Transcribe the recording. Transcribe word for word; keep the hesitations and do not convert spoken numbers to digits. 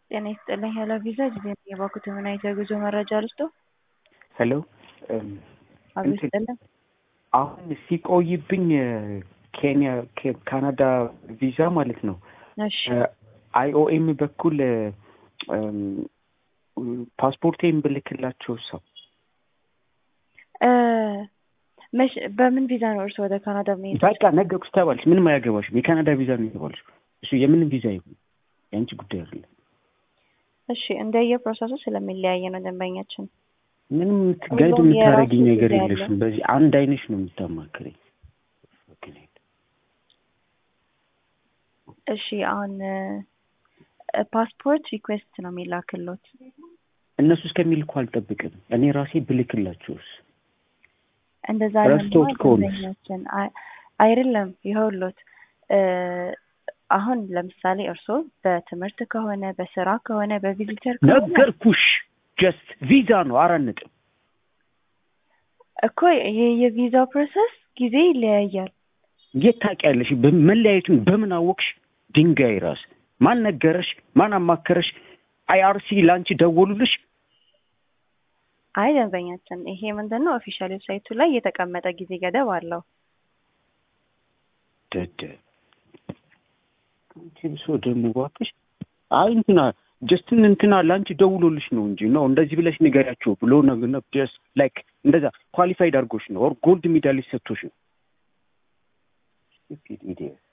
ጤና ይስጥልኝ ሄሎ ቪዛ ጊዜ የባኩት ምን አይነት የጉዞ መረጃ ልስጡ? ሄሎ አብሽ ይስጥልኝ። አሁን ሲቆይብኝ ኬንያ ካናዳ ቪዛ ማለት ነው። እሺ አይኦኤም በኩል ፓስፖርቴን ብልክላቸው ሰው እ መሽ በምን ቪዛ ነው እርስ ወደ ካናዳ የሚሄዱት? በቃ ነገርኩሽ ተባልሽ። ምንም አያገባሽም። የካናዳ ቪዛ ነው የተባልሽ። እሱ የምን ቪዛ ይሁን ያንቺ ጉዳይ አይደለም። እሺ እንደየ ፕሮሰሱ ስለሚለያየ ነው ደንበኛችን። ምንም ጋይድ የምታረጊኝ ነገር የለሽም። በዚህ አንድ አይነሽ ነው የምታማክረኝ። እሺ አሁን ፓስፖርት ሪኩዌስት ነው የሚላክልዎት። እነሱ እስከሚልኩ አልጠብቅም። እኔ ራሴ ብልክላቸውስ እንደዛ ረስቶት ከሆነ አይደለም። ይኸውልዎት አሁን ለምሳሌ እርስዎ በትምህርት ከሆነ በስራ ከሆነ በቪዚተር ከሆነ ነገርኩሽ። ጀስት ቪዛ ነው አራንጥ እኮ ይሄ የቪዛው ፕሮሰስ ጊዜ ይለያያል። የት ታውቂያለሽ? በመለያየቱን በምን አወቅሽ? ድንጋይ ራስ ማን ነገረሽ? ማን አማከረሽ? አይአርሲ ላንቺ ደወሉልሽ? አይ ደንበኛችን ይሄ ምንድነው ኦፊሻል ዌብሳይቱ ላይ የተቀመጠ ጊዜ ገደብ አለው። ደደ አንቺ ሰው ደግሞ እባክሽ አይ እንትና ጀስትን እንትና ላንቺ ደውሎልሽ ነው እንጂ ነው እንደዚህ ብለሽ ንገሪያቸው ብሎ ነው ነው ጀስት ላይክ እንደዛ ኳሊፋይድ አድርጎሽ ነው ኦር ጎልድ ሜዳሊስት ሰጥቶሽ ነው።